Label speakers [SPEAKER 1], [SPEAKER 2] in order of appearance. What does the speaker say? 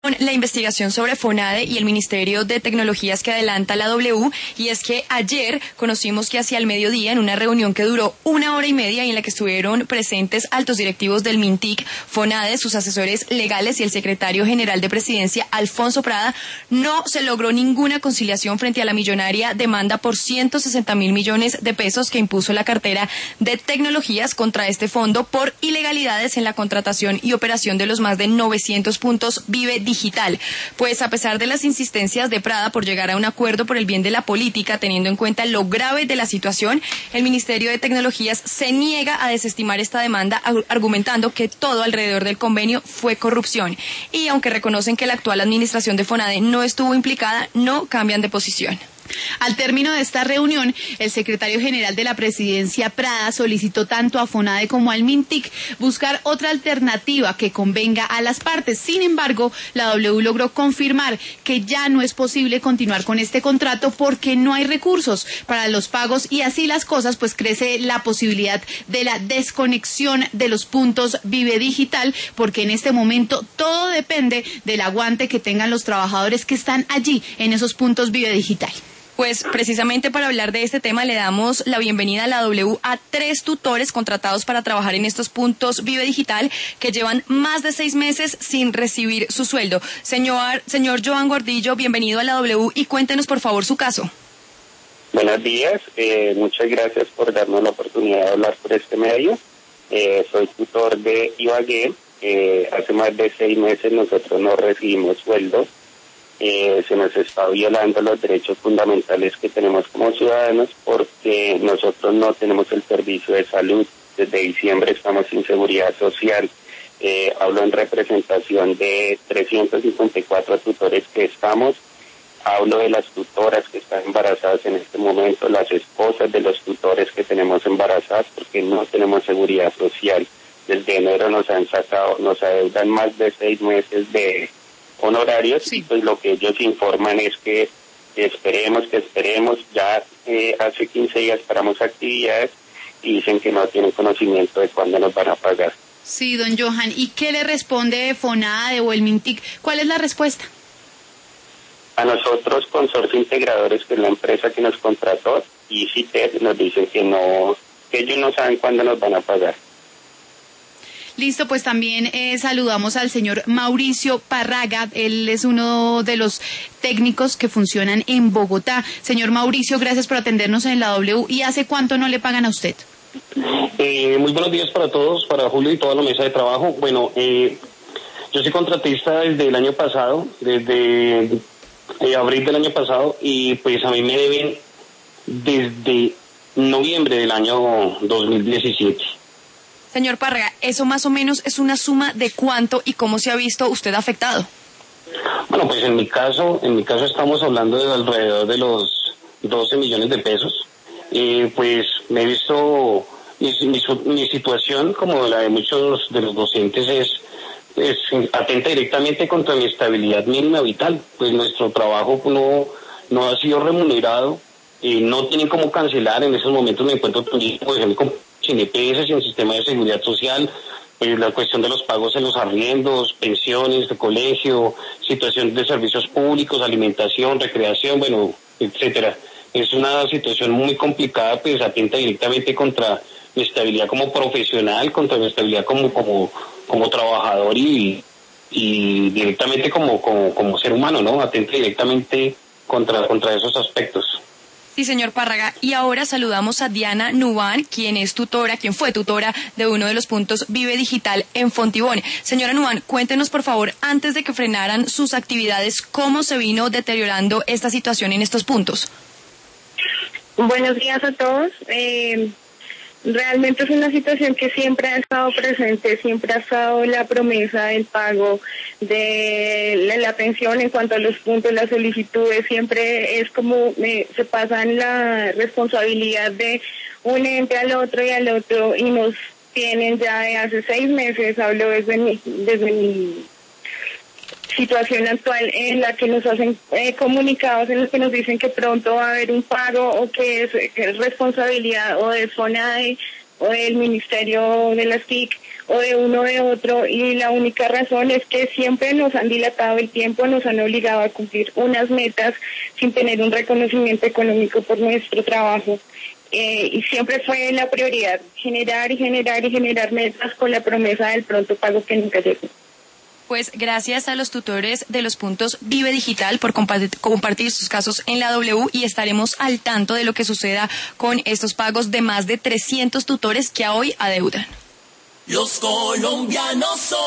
[SPEAKER 1] La investigación sobre FONADE y el Ministerio de Tecnologías que adelanta la W, y es que ayer conocimos que hacia el mediodía, en una reunión que duró 1 hora y media y en la que estuvieron presentes altos directivos del MINTIC, FONADE, sus asesores legales y el secretario general de Presidencia, Alfonso Prada, no se logró ninguna conciliación frente a la millonaria demanda por 160.000 millones de pesos que impuso la cartera de tecnologías contra este fondo por ilegalidades en la contratación y operación de los más de 900 puntos Vive Digital. Pues a pesar de las insistencias de Prada por llegar a un acuerdo por el bien de la política, teniendo en cuenta lo grave de la situación, el Ministerio de Tecnologías se niega a desestimar esta demanda, argumentando que todo alrededor del convenio fue corrupción. Y aunque reconocen que la actual administración de FONADE no estuvo implicada, no cambian de posición.
[SPEAKER 2] Al término de esta reunión, el secretario general de la Presidencia, Prada, solicitó tanto a FONADE como al MINTIC buscar otra alternativa que convenga a las partes. Sin embargo, la W logró confirmar que ya no es posible continuar con este contrato porque no hay recursos para los pagos, y así las cosas, pues crece la posibilidad de la desconexión de los puntos Vive Digital, porque en este momento todo depende del aguante que tengan los trabajadores que están allí en esos puntos Vive Digital.
[SPEAKER 1] Pues precisamente para hablar de este tema le damos la bienvenida a la W a 3 tutores contratados para trabajar en estos puntos Vive Digital que llevan más de 6 meses sin recibir su sueldo. Señor Joan Gordillo, bienvenido a la W y cuéntenos por favor su caso.
[SPEAKER 3] Buenos días, muchas gracias por darnos la oportunidad de hablar por este medio. Soy tutor de Ibagué. Hace más de 6 meses nosotros no recibimos sueldo. Se nos está violando los derechos fundamentales que tenemos como ciudadanos porque nosotros no tenemos el servicio de salud. Desde diciembre estamos sin seguridad social. Hablo en representación de 354 tutores que estamos. Hablo de las tutoras que están embarazadas en este momento, las esposas de los tutores que tenemos embarazadas porque no tenemos seguridad social. Desde enero nos adeudan más de 6 meses de honorarios, sí. Pues lo que ellos informan es que esperemos, ya hace 15 días paramos actividades y dicen que no tienen conocimiento de cuándo nos van a pagar.
[SPEAKER 2] Sí, don Johan, ¿y qué le responde FONADE o el MINTIC? ¿Cuál es la respuesta?
[SPEAKER 3] A nosotros, Consorcio Integradores, que es la empresa que nos contrató, y CITER nos dicen que ellos no saben cuándo nos van a pagar.
[SPEAKER 2] Listo, pues también saludamos al señor Mauricio Parraga. Él es uno de los técnicos que funcionan en Bogotá. Señor Mauricio, gracias por atendernos en la W. ¿Y hace cuánto no le pagan a usted?
[SPEAKER 4] Muy buenos días para todos, para Julio y toda la mesa de trabajo. Bueno, yo soy contratista desde el año pasado, desde abril del año pasado, y pues a mí me deben desde noviembre del año 2017.
[SPEAKER 1] Señor Parraga, ¿eso más o menos es una suma de cuánto y cómo se ha visto usted afectado?
[SPEAKER 4] Bueno, pues en mi caso estamos hablando de alrededor de los 12 millones de pesos. Pues me he visto, mi situación, como la de muchos de los docentes, es atenta directamente contra mi estabilidad mínima vital. Pues nuestro trabajo no ha sido remunerado, no tienen cómo cancelar. En esos momentos me encuentro también, por ejemplo, sin EPS, sin sistema de seguridad social, la cuestión de los pagos en los arriendos, pensiones de colegio, situación de servicios públicos, alimentación, recreación, bueno, etcétera. Es una situación muy complicada, pues atenta directamente contra mi estabilidad como profesional, contra mi estabilidad como trabajador y directamente como ser humano, ¿no? Atenta directamente contra esos aspectos.
[SPEAKER 1] Sí, señor Parraga. Y ahora saludamos a Diana Nubán, quien fue tutora de uno de los puntos Vive Digital en Fontibón. Señora Nubán, cuéntenos, por favor, antes de que frenaran sus actividades, ¿cómo se vino deteriorando esta situación en estos puntos?
[SPEAKER 5] Buenos días a todos. Realmente es una situación que siempre ha estado presente, siempre ha estado la promesa del pago de la pensión en cuanto a los puntos, las solicitudes, siempre es como se pasan la responsabilidad de un ente al otro y nos tienen ya de hace 6 meses, hablo desde mi situación actual, en la que nos hacen comunicados en los que nos dicen que pronto va a haber un pago o que es responsabilidad o de FONADE o del Ministerio de las TIC o de uno de otro, y la única razón es que siempre nos han dilatado el tiempo, nos han obligado a cumplir unas metas sin tener un reconocimiento económico por nuestro trabajo. Y siempre fue la prioridad, generar metas con la promesa del pronto pago que nunca llegó.
[SPEAKER 1] Pues gracias a los tutores de los puntos Vive Digital por compartir sus casos en la W, y estaremos al tanto de lo que suceda con estos pagos de más de 300 tutores que a hoy adeudan.
[SPEAKER 6] Los colombianos son